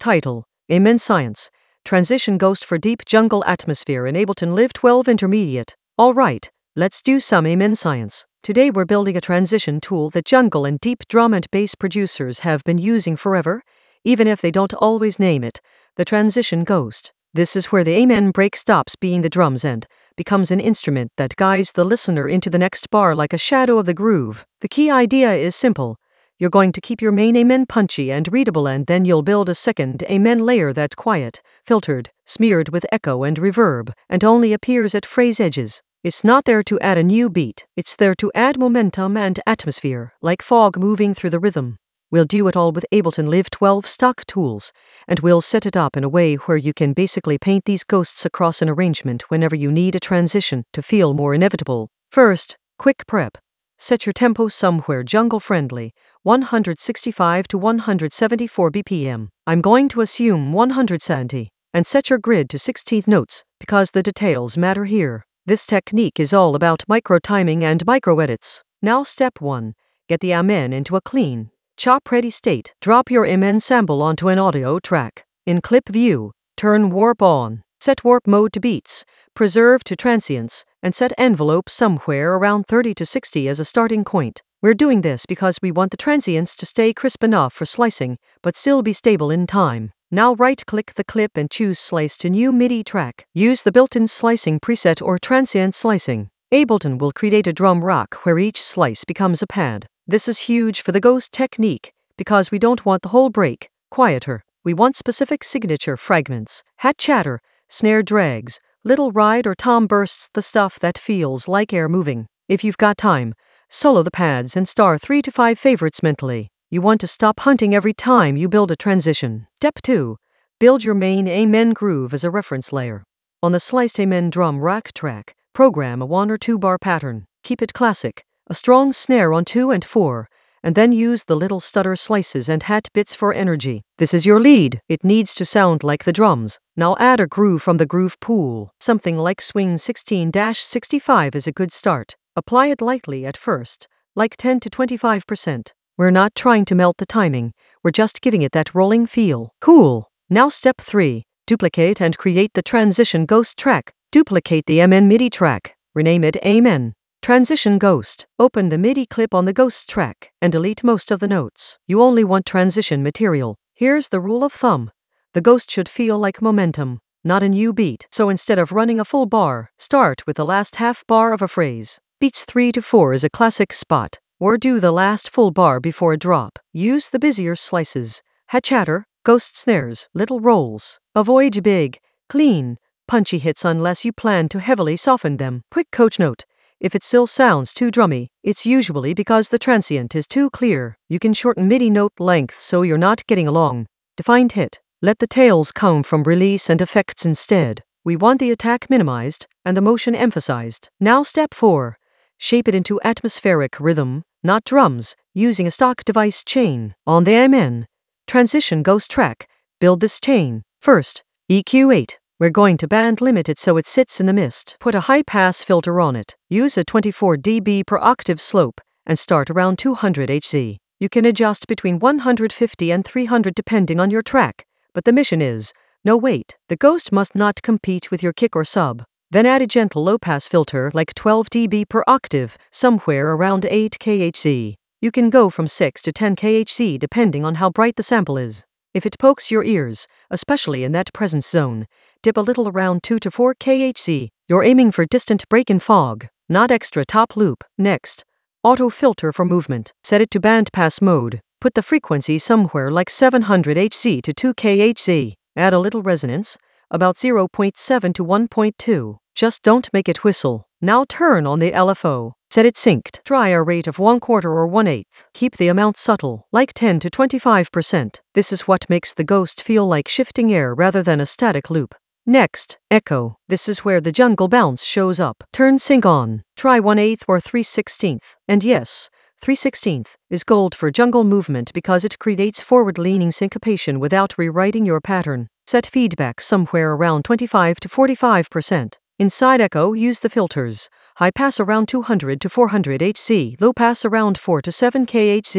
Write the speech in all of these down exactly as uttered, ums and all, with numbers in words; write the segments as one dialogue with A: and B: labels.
A: Title: Amen Science. Transition Ghost for Deep Jungle Atmosphere in Ableton Live twelve Intermediate. Alright, let's do some Amen Science. Today we're building a transition tool that jungle and deep drum and bass producers have been using forever, even if they don't always name it, the Transition Ghost. This is where the Amen break stops being the drums and becomes an instrument that guides the listener into the next bar like a shadow of the groove. The key idea is simple. You're going to keep your main Amen punchy and readable, and then you'll build a second Amen layer that's quiet, filtered, smeared with echo and reverb, and only appears at phrase edges. It's not there to add a new beat, it's there to add momentum and atmosphere, like fog moving through the rhythm. We'll do it all with Ableton Live twelve stock tools, and we'll set it up in a way where you can basically paint these ghosts across an arrangement whenever you need a transition to feel more inevitable. First, quick prep. Set your tempo somewhere jungle-friendly, one sixty-five to one seventy-four B P M. I'm going to assume one seventy, and set your grid to sixteenth notes, because the details matter here. This technique is all about micro-timing and micro-edits. Now step one. Get the Amen into a clean, chop-ready state. Drop your Amen sample onto an audio track. In Clip View, turn Warp on. Set Warp mode to beats, preserve to transients, and set envelope somewhere around thirty to sixty as a starting point. We're doing this because we want the transients to stay crisp enough for slicing, but still be stable in time. Now right-click the clip and choose Slice to New MIDI Track. Use the built-in slicing preset or transient slicing. Ableton will create a drum rack where each slice becomes a pad. This is huge for the ghost technique, because we don't want the whole break quieter. We want specific signature fragments, hat chatter, snare drags, little ride or tom bursts, the stuff that feels like air moving. If you've got time, solo the pads and star three to five favorites mentally. You want to stop hunting every time you build a transition. Step two. Build your main Amen groove as a reference layer. On the sliced Amen drum rack track, program a one or two bar pattern. Keep it classic, a strong snare on two and four, and then use the little stutter slices and hat bits for energy. This is your lead. It needs to sound like the drums. Now add a groove from the groove pool. Something like Swing sixteen to sixty-five is a good start. Apply it lightly at first, like ten to twenty-five percent. We're not trying to melt the timing, we're just giving it that rolling feel. Cool. Now step three. Duplicate and create the Transition Ghost track. Duplicate the Amen MIDI track. Rename it Amen Transition Ghost. Open the MIDI clip on the Ghost track and delete most of the notes. You only want transition material. Here's the rule of thumb. The ghost should feel like momentum, not a new beat. So instead of running a full bar, start with the last half bar of a phrase. Beats three to four is a classic spot, or do the last full bar before a drop. Use the busier slices, hat chatter, ghost snares, little rolls. Avoid big, clean, punchy hits unless you plan to heavily soften them. Quick coach note. If it still sounds too drummy, it's usually because the transient is too clear. You can shorten MIDI note length so you're not getting a long, defined hit. Let the tails come from release and effects instead. We want the attack minimized and the motion emphasized. Now step four. Shape it into atmospheric rhythm, not drums, using a stock device chain. On the Amen Transition Ghost track, build this chain. First, E Q eight. We're going to band limit it so it sits in the mist. Put a high-pass filter on it. Use a twenty-four decibels per octave slope, and start around two hundred hertz. You can adjust between one hundred fifty and three hundred depending on your track, but the mission is, no wait, the ghost must not compete with your kick or sub. Then add a gentle low-pass filter like twelve decibels per octave, somewhere around eight kilohertz. You can go from six to ten kilohertz depending on how bright the sample is. If it pokes your ears, especially in that presence zone, dip a little around two to four kilohertz. You're aiming for distant break in fog, not extra top loop. Next, auto filter for movement. Set it to bandpass mode. Put the frequency somewhere like seven hundred hertz to two kilohertz. Add a little resonance, about zero point seven to one point two. Just don't make it whistle. Now turn on the L F O. Set it synced. Try a rate of one quarter or one eighth. Keep the amount subtle, like ten to twenty-five percent. This is what makes the ghost feel like shifting air rather than a static loop. Next, echo. This is where the jungle bounce shows up. Turn sync on. Try one eighth or three sixteenths. And yes, three sixteenths is gold for jungle movement because it creates forward-leaning syncopation without rewriting your pattern. Set feedback somewhere around twenty-five to forty-five percent. Inside echo, use the filters. High pass around two hundred to four hundred hertz, low pass around four to seven kilohertz.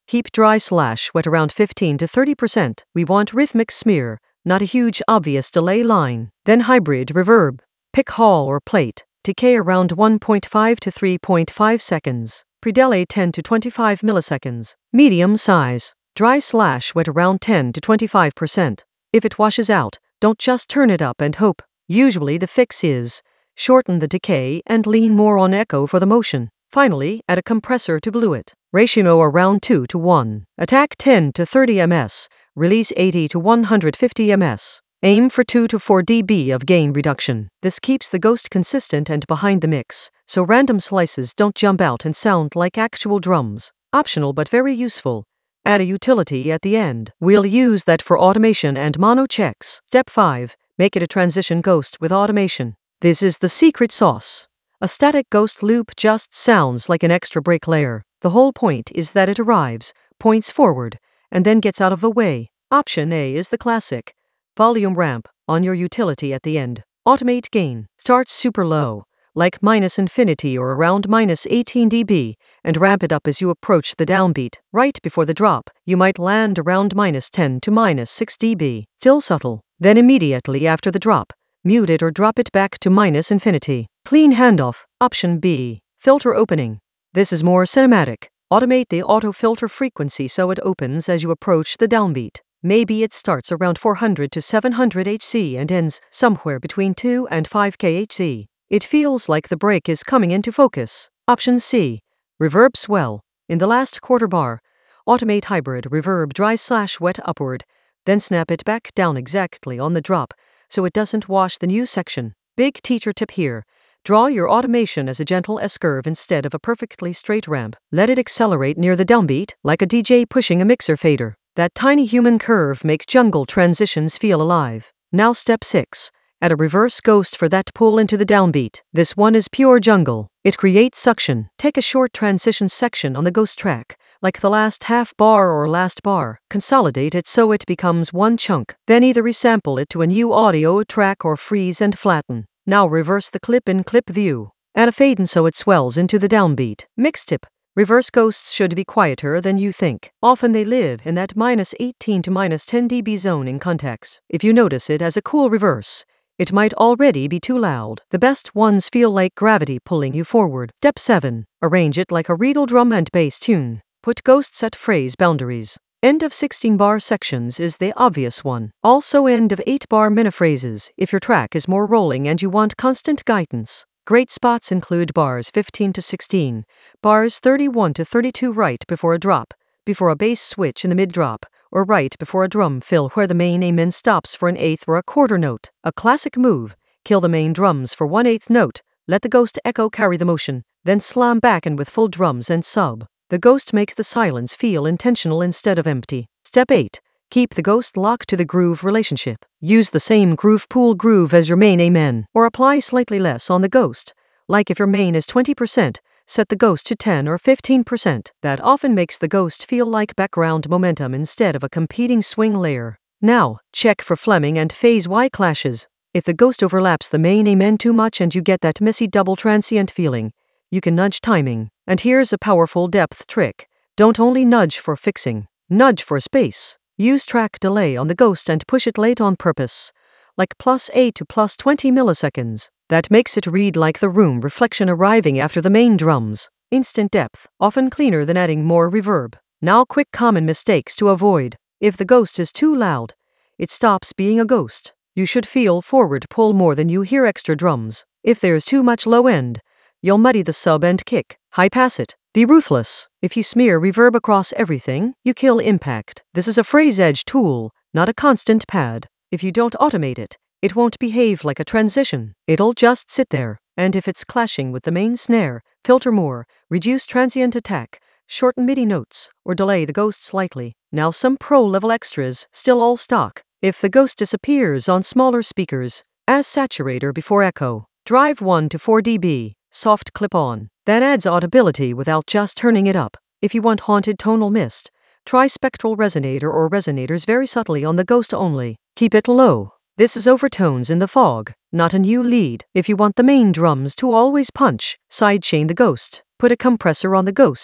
A: Keep dry slash wet around fifteen to thirty percent. We want rhythmic smear, not a huge obvious delay line. Then hybrid reverb. Pick hall or plate. Decay around one point five to three point five seconds. Pre-delay ten to twenty-five milliseconds. Medium size. Dry slash wet around ten to twenty-five percent. If it washes out, don't just turn it up and hope. Usually the fix is shorten the decay and lean more on echo for the motion. Finally, add a compressor to glue it. Ratio around two to one. Attack ten to thirty millimeters. Release eighty to one hundred fifty millimeters. Aim for two to four decibels of gain reduction. This keeps the ghost consistent and behind the mix, so random slices don't jump out and sound like actual drums. Optional but very useful. Add a utility at the end. We'll use that for automation and mono checks. Step five. Make it a transition ghost with automation. This is the secret sauce. A static ghost loop just sounds like an extra break layer. The whole point is that it arrives, points forward, and then gets out of the way. Option A is the classic. Volume ramp on your utility at the end. Automate gain. Starts super low, like minus infinity or around minus eighteen decibels, and ramp it up as you approach the downbeat. Right before the drop, you might land around minus ten to minus six decibels. Still subtle. Then immediately after the drop, mute it or drop it back to minus infinity. Clean handoff. Option B. Filter opening. This is more cinematic. Automate the auto filter frequency so it opens as you approach the downbeat. Maybe it starts around four hundred to seven hundred hertz and ends somewhere between two and five kilohertz. It feels like the break is coming into focus. Option C. Reverb swell. In the last quarter bar, automate hybrid reverb dry slash wet upward, then snap it back down exactly on the drop so it doesn't wash the new section. Big teacher tip here. Draw your automation as a gentle S-curve instead of a perfectly straight ramp. Let it accelerate near the downbeat, like a D J pushing a mixer fader. That tiny human curve makes jungle transitions feel alive. Now step six. Add a reverse ghost for that pull into the downbeat. This one is pure jungle. It creates suction. Take a short transition section on the ghost track, like the last half bar or last bar. Consolidate it so it becomes one chunk. Then either resample it to a new audio track or freeze and flatten. Now reverse the clip in clip view. Add a fade in so it swells into the downbeat. Mix tip. Reverse ghosts should be quieter than you think. Often they live in that minus eighteen to minus ten decibel zone in context. If you notice it as a cool reverse, it might already be too loud. The best ones feel like gravity pulling you forward. Step seven. Arrange it like a Riedel drum and bass tune. Put ghosts at phrase boundaries. End of sixteen bar sections is the obvious one. Also end of eight bar miniphrases if your track is more rolling and you want constant guidance. Great spots include bars fifteen to sixteen, bars thirty-one to thirty-two right before a drop, before a bass switch in the mid-drop, or right before a drum fill where the main amen stops for an eighth or a quarter note. A classic move. Kill the main drums for one-eighth note, let the ghost echo carry the motion, then slam back in with full drums and sub. The ghost makes the silence feel intentional instead of empty. Step eight. Keep the ghost locked to the groove relationship. Use the same groove pool groove as your main amen, or apply slightly less on the ghost. Like if your main is twenty percent, set the ghost to ten or fifteen percent. That often makes the ghost feel like background momentum instead of a competing swing layer. Now, check for Fleming and phase Y clashes. If the ghost overlaps the main amen too much and you get that messy double transient feeling, you can nudge timing. And here's a powerful depth trick. Don't only nudge for fixing, nudge for space. Use track delay on the ghost and push it late on purpose, like plus eight to plus twenty milliseconds. That makes it read like the room reflection arriving after the main drums. Instant depth, often cleaner than adding more reverb. Now quick common mistakes to avoid. If the ghost is too loud, it stops being a ghost. You should feel forward pull more than you hear extra drums. If there's too much low end, you'll muddy the sub and kick. High pass it. Be ruthless. If you smear reverb across everything, you kill impact. This is a phrase edge tool, not a constant pad. If you don't automate it, it won't behave like a transition. It'll just sit there. And if it's clashing with the main snare, filter more, reduce transient attack, shorten MIDI notes, or delay the ghost slightly. Now some pro-level extras, still all stock. If the ghost disappears on smaller speakers, as saturator before echo. Drive one to four decibels. Soft clip-on. That adds audibility without just turning it up. If you want haunted tonal mist, try spectral resonator or resonators very subtly on the ghost only. Keep it low. This is overtones in the fog, not a new lead. If you want the main drums to always punch, sidechain the ghost. Put a compressor on the ghost.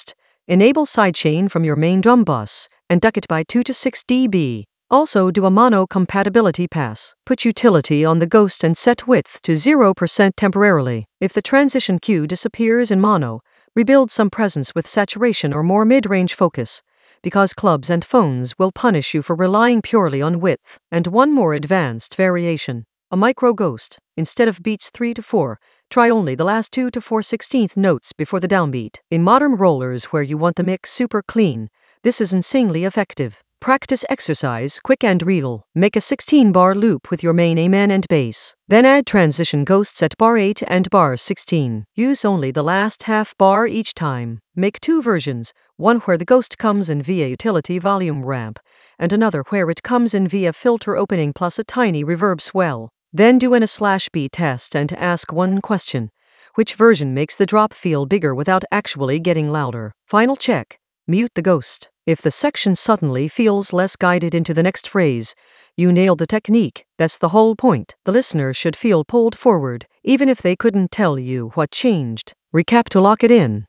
A: Enable sidechain from your main drum bus and duck it by two to six decibels. Also do a mono compatibility pass. Put utility on the Ghost and set width to zero percent temporarily. If the transition cue disappears in mono, rebuild some presence with saturation or more mid-range focus, because clubs and phones will punish you for relying purely on width. And one more advanced variation. A micro ghost. Instead of beats three to four, try only the last two to four sixteenth notes before the downbeat. In modern rollers where you want the mix super clean, this is insanely effective. Practice exercise quick and real. Make a sixteen bar loop with your main amen and bass. Then add transition ghosts at bar eight and bar sixteen. Use only the last half bar each time. Make two versions, one where the ghost comes in via utility volume ramp, and another where it comes in via filter opening plus a tiny reverb swell. Then do an A slash B test and ask one question. Which version makes the drop feel bigger without actually getting louder? Final check. Mute the ghost. If the section suddenly feels less guided into the next phrase, you nailed the technique. That's the whole point. The listener should feel pulled forward, even if they couldn't tell you what changed. Recap to lock it in.